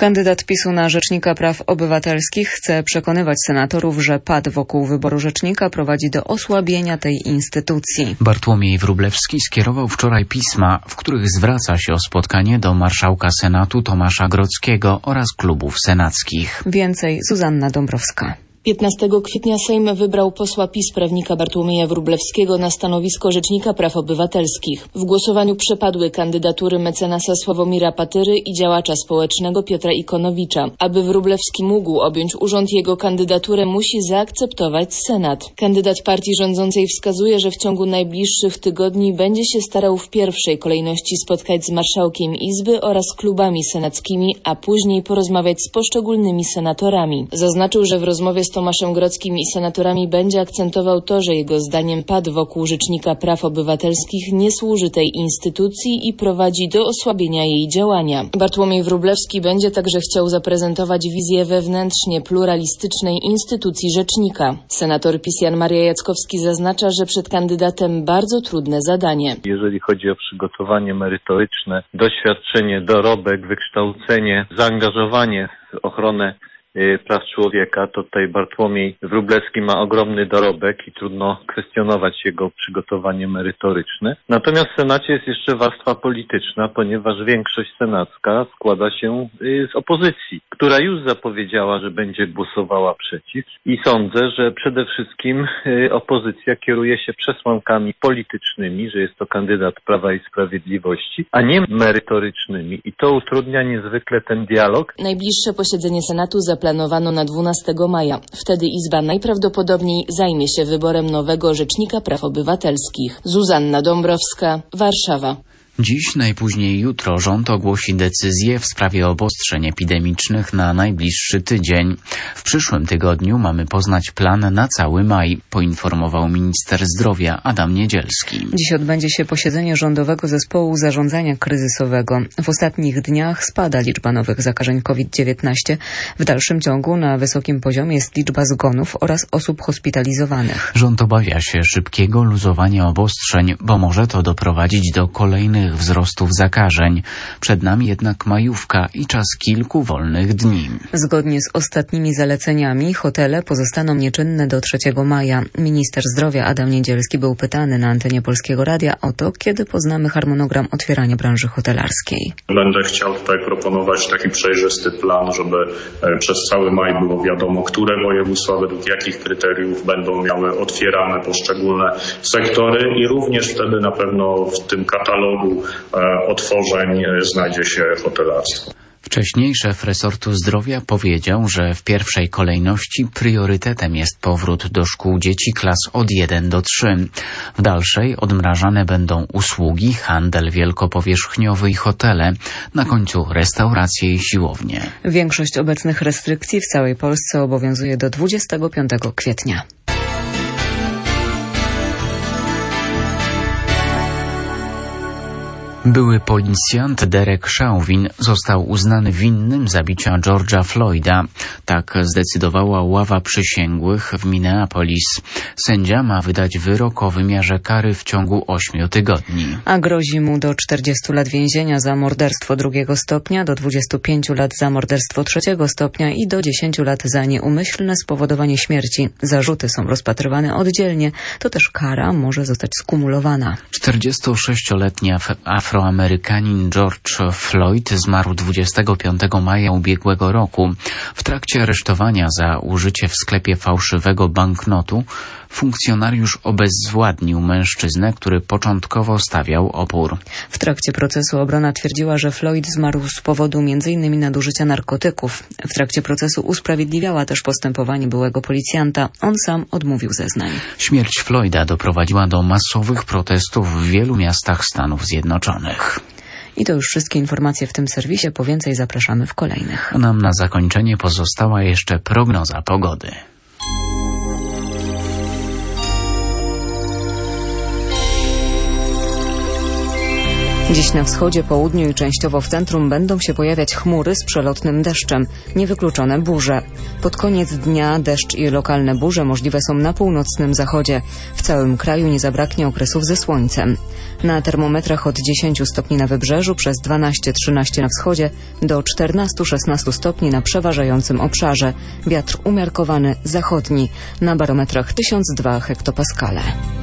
Kandydat PiS-u na Rzecznika Praw Obywatelskich chce przekonywać senatorów, że pad wokół wyboru rzecznika prowadzi do osłabienia tej instytucji. Bartłomiej Wróblewski skierował wczoraj pisma, w których zwraca się o spotkanie do marszałka Senatu Tomasza Grodzkiego oraz klubów senackich. Więcej Zuzanna Dąbrowska. 15 kwietnia Sejm wybrał posła PiS prawnika Bartłomieja Wróblewskiego na stanowisko Rzecznika Praw Obywatelskich. W głosowaniu przepadły kandydatury mecenasa Sławomira Patyry i działacza społecznego Piotra Ikonowicza. Aby Wróblewski mógł objąć urząd, jego kandydaturę musi zaakceptować Senat. Kandydat partii rządzącej wskazuje, że w ciągu najbliższych tygodni będzie się starał w pierwszej kolejności spotkać z marszałkiem Izby oraz klubami senackimi, a później porozmawiać z poszczególnymi senatorami. Zaznaczył, że w rozmowie z Tomaszem Grodzkim i senatorami będzie akcentował to, że jego zdaniem pad wokół Rzecznika Praw Obywatelskich nie służy tej instytucji i prowadzi do osłabienia jej działania. Bartłomiej Wróblewski będzie także chciał zaprezentować wizję wewnętrznie pluralistycznej instytucji rzecznika. Senator PiS Jan Maria Jackowski zaznacza, że przed kandydatem bardzo trudne zadanie. Jeżeli chodzi o przygotowanie merytoryczne, doświadczenie, dorobek, wykształcenie, zaangażowanie w ochronę praw człowieka, to tutaj Bartłomiej Wróblewski ma ogromny dorobek i trudno kwestionować jego przygotowanie merytoryczne. Natomiast w Senacie jest jeszcze warstwa polityczna, ponieważ większość senacka składa się z opozycji, która już zapowiedziała, że będzie głosowała przeciw i sądzę, że przede wszystkim opozycja kieruje się przesłankami politycznymi, że jest to kandydat Prawa i Sprawiedliwości, a nie merytorycznymi i to utrudnia niezwykle ten dialog. Najbliższe posiedzenie Senatu zaplanowano na 12 maja. Wtedy Izba najprawdopodobniej zajmie się wyborem nowego Rzecznika Praw Obywatelskich. Zuzanna Dąbrowska, Warszawa. Dziś, najpóźniej jutro, rząd ogłosi decyzję w sprawie obostrzeń epidemicznych na najbliższy tydzień. W przyszłym tygodniu mamy poznać plan na cały maj, poinformował minister zdrowia Adam Niedzielski. Dziś odbędzie się posiedzenie Rządowego Zespołu Zarządzania Kryzysowego. W ostatnich dniach spada liczba nowych zakażeń COVID-19. W dalszym ciągu na wysokim poziomie jest liczba zgonów oraz osób hospitalizowanych. Rząd obawia się szybkiego luzowania obostrzeń, bo może to doprowadzić do kolejnych wzrostów zakażeń. Przed nami jednak majówka i czas kilku wolnych dni. Zgodnie z ostatnimi zaleceniami hotele pozostaną nieczynne do 3 maja. Minister zdrowia Adam Niedzielski był pytany na antenie Polskiego Radia o to, kiedy poznamy harmonogram otwierania branży hotelarskiej. Będę chciał tutaj proponować taki przejrzysty plan, żeby przez cały maj było wiadomo, które województwa według jakich kryteriów będą miały otwierane poszczególne sektory i również wtedy na pewno w tym katalogu otworzeń znajdzie się hotelarstwo. Wcześniej szef resortu zdrowia powiedział, że w pierwszej kolejności priorytetem jest powrót do szkół dzieci klas od 1 do 3. W dalszej odmrażane będą usługi, handel wielkopowierzchniowy i hotele. Na końcu restauracje i siłownie. Większość obecnych restrykcji w całej Polsce obowiązuje do 25 kwietnia. Były policjant Derek Chauvin został uznany winnym zabicia George'a Floyda. Tak zdecydowała ława przysięgłych w Minneapolis. Sędzia ma wydać wyrok o wymiarze kary w ciągu 8 tygodni. A grozi mu do 40 lat więzienia za morderstwo 2 stopnia, do 25 lat za morderstwo 3 stopnia i do 10 lat za nieumyślne spowodowanie śmierci. Zarzuty są rozpatrywane oddzielnie. To też kara może zostać skumulowana. 46-letni Afroamerykanin George Floyd zmarł 25 maja ubiegłego roku. W trakcie aresztowania za użycie w sklepie fałszywego banknotu funkcjonariusz obezwładnił mężczyznę, który początkowo stawiał opór. W trakcie procesu obrona twierdziła, że Floyd zmarł z powodu m.in. nadużycia narkotyków. W trakcie procesu usprawiedliwiała też postępowanie byłego policjanta. On sam odmówił zeznań. Śmierć Floyda doprowadziła do masowych protestów w wielu miastach Stanów Zjednoczonych. I to już wszystkie informacje w tym serwisie. Po więcej zapraszamy w kolejnych. A nam na zakończenie pozostała jeszcze prognoza pogody. Dziś na wschodzie, południu i częściowo w centrum będą się pojawiać chmury z przelotnym deszczem. Niewykluczone burze. Pod koniec dnia deszcz i lokalne burze możliwe są na północnym zachodzie. W całym kraju nie zabraknie okresów ze słońcem. Na termometrach od 10 stopni na wybrzeżu, przez 12-13 na wschodzie, do 14-16 stopni na przeważającym obszarze. Wiatr umiarkowany zachodni. Na barometrach 1002 hektopaskale.